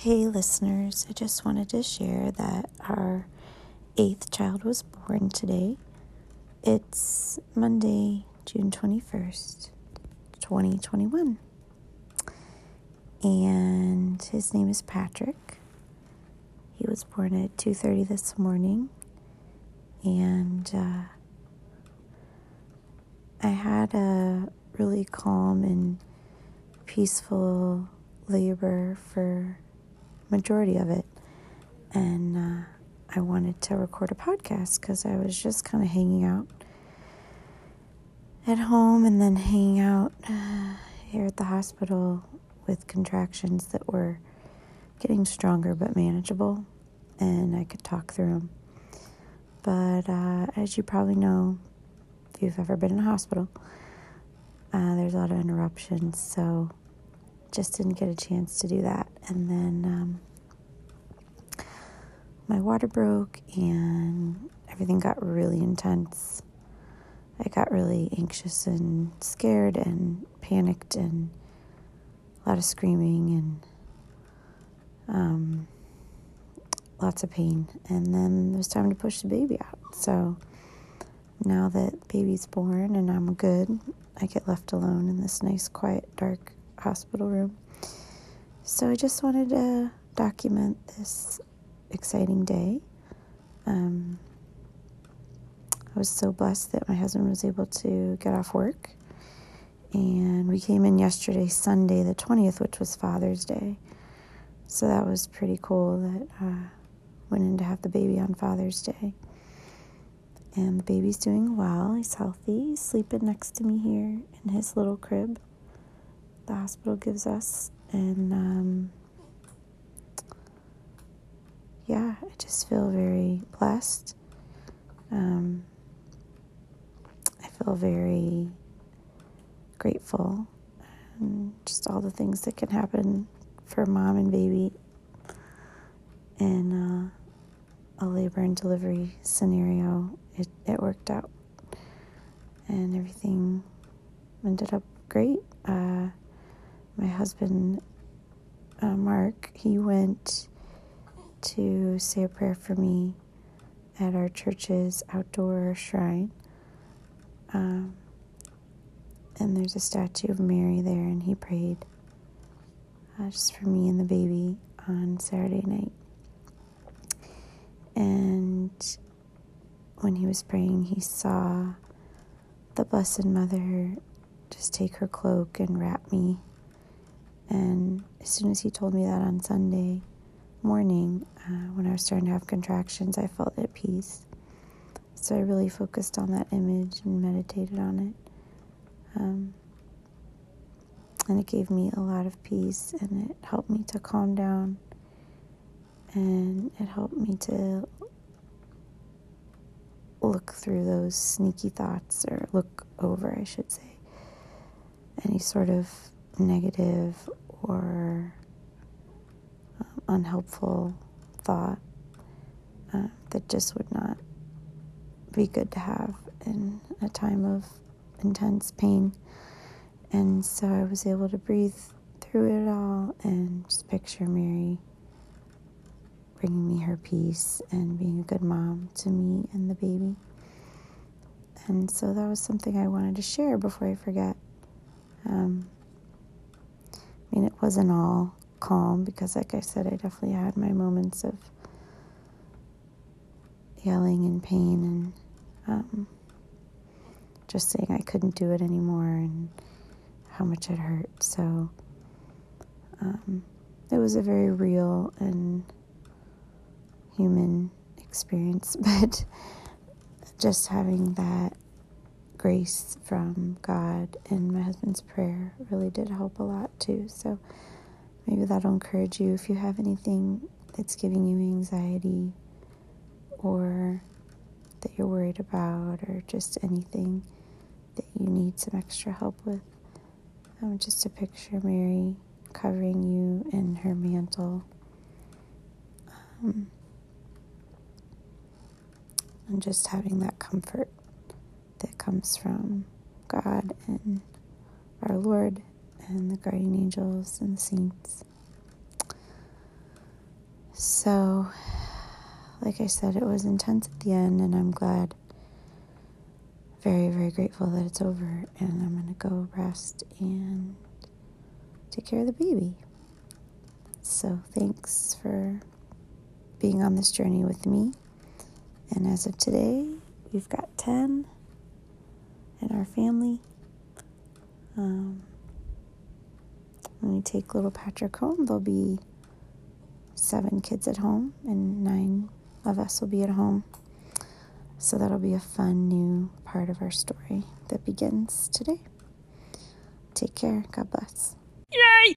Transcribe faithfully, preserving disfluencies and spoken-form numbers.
Hey listeners, I just wanted to share that our eighth child was born today. It's Monday, June twenty-first, twenty twenty-one. And his name is Patrick. He was born at two thirty this morning. And uh, I had a really calm and peaceful labor for majority of it. And uh, I wanted to record a podcast because I was just kind of hanging out at home and then hanging out uh, here at the hospital with contractions that were getting stronger but manageable, and I could talk through them. But uh, as you probably know, if you've ever been in a hospital, uh, there's a lot of interruptions, so just didn't get a chance to do that. And then um, my water broke and everything got really intense. I got really anxious and scared and panicked and a lot of screaming and um, lots of pain. And then it was time to push the baby out. So now that baby's born and I'm good, I get left alone in this nice, quiet, dark hospital room. So I just wanted to document this exciting day. Um, I was so blessed that my husband was able to get off work. And we came in yesterday, Sunday, the twentieth, which was Father's Day. So that was pretty cool that I uh, went in to have the baby on Father's Day. And the baby's doing well. He's healthy. He's sleeping next to me here in his little crib the hospital gives us. And um, yeah, I just feel very blessed. Um, I feel very grateful, and just all the things that can happen for mom and baby in uh, a labor and delivery scenario. It, it worked out, and everything ended up great. Uh, my husband, uh, Mark, he went to say a prayer for me at our church's outdoor shrine. Um, and there's a statue of Mary there, and he prayed uh, just for me and the baby on Saturday night. And when he was praying, he saw the Blessed Mother just take her cloak and wrap me. And as soon as he told me that on Sunday morning, uh, when I was starting to have contractions, I felt at peace. So I really focused on that image and meditated on it. Um, and it gave me a lot of peace, and it helped me to calm down, and it helped me to look through those sneaky thoughts, or look over, I should say, any sort of negative or um, unhelpful thought uh, that just would not be good to have in a time of intense pain. And so I was able to breathe through it all and just picture Mary bringing me her peace and being a good mom to me and the baby. And so that was something I wanted to share before I forget. Um, I mean, it wasn't all calm because, like I said, I definitely had my moments of yelling and pain and um, just saying I couldn't do it anymore and how much it hurt. So um, it was a very real and human experience, but just having that grace from God and my husband's prayer really did help a lot too. So maybe that'll encourage you if you have anything that's giving you anxiety or that you're worried about, or just anything that you need some extra help with. Um, just to picture Mary covering you in her mantle. Um, and just having that comfort that comes from God and our Lord and the guardian angels and the saints. So, like I said, it was intense at the end, and I'm glad, very, very grateful that it's over, and I'm going to go rest and take care of the baby. So, thanks for being on this journey with me. And as of today, we've got ten in our family. Um, when we take little Patrick home, there'll be seven kids at home, and nine of us will be at home. So that'll be a fun new part of our story that begins today. Take care. God bless. Yay!